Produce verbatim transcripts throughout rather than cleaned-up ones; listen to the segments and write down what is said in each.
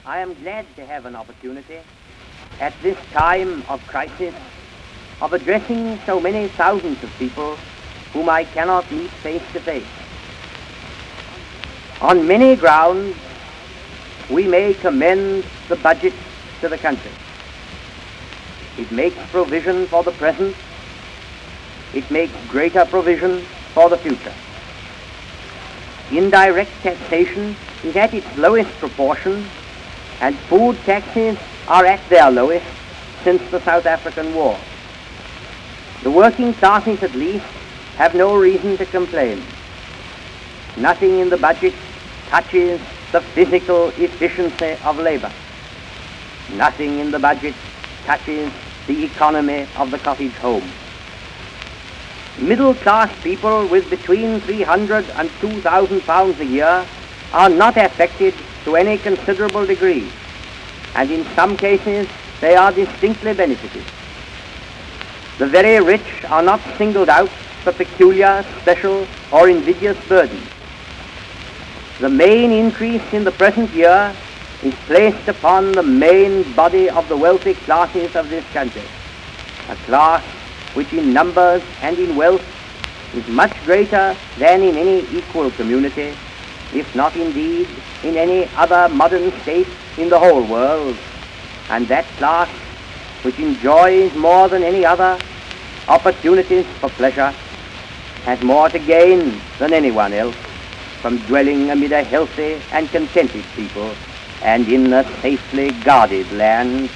I am glad to have an opportunity at this time of crisis of addressing so many thousands of people whom I cannot meet face to face. On many grounds, we may commend the budget to the country. It makes provision for the present. It makes greater provision for the future. Indirect taxation is at its lowest proportion, and food taxes are at their lowest since the South African War. The working classes, at least, have no reason to complain. Nothing in the budget touches the physical efficiency of labor. Nothing in the budget touches the economy of the cottage home. Middle-class people with between three hundred and two thousand pounds a year are not affected to any considerable degree, and in some cases they are distinctly benefited. The very rich are not singled out for peculiar, special, or invidious burdens. The main increase in the present year is placed upon the main body of the wealthy classes of this country, a class which in numbers and in wealth is much greater than in any equal community, if not indeed in any other modern state in the whole world, and that class which enjoys more than any other opportunities for pleasure has more to gain than anyone else from dwelling amid a healthy and contented people and in a safely guarded land.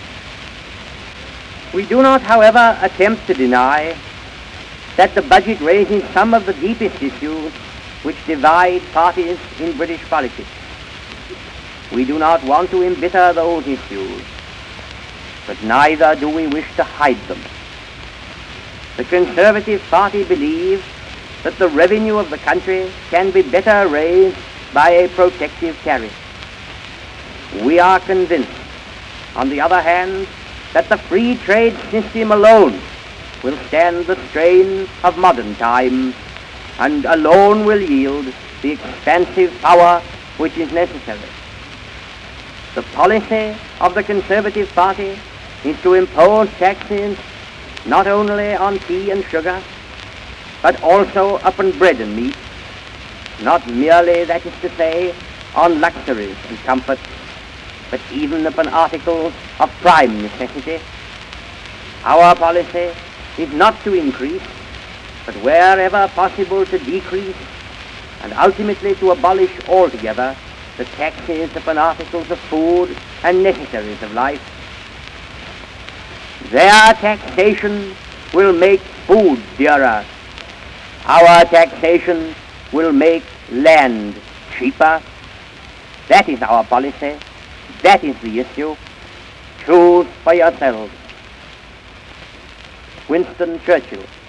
We do not, however, attempt to deny that the budget raises some of the deepest issues which divide parties in British politics. We do not want to embitter those issues, but neither do we wish to hide them. The Conservative Party believes that the revenue of the country can be better raised by a protective tariff. We are convinced, on the other hand, that the free trade system alone will stand the strain of modern times and alone will yield the expansive power which is necessary. The policy of the Conservative Party is to impose taxes not only on tea and sugar, but also upon bread and meat, not merely, that is to say, on luxuries and comforts, but even upon articles of prime necessity. Our policy is not to increase, but wherever possible to decrease, and ultimately to abolish altogether the taxes upon articles of food and necessaries of life. Their taxation will make food dearer. Our taxation will make land cheaper. That is our policy. That is the issue. Choose for yourselves. Winston Churchill.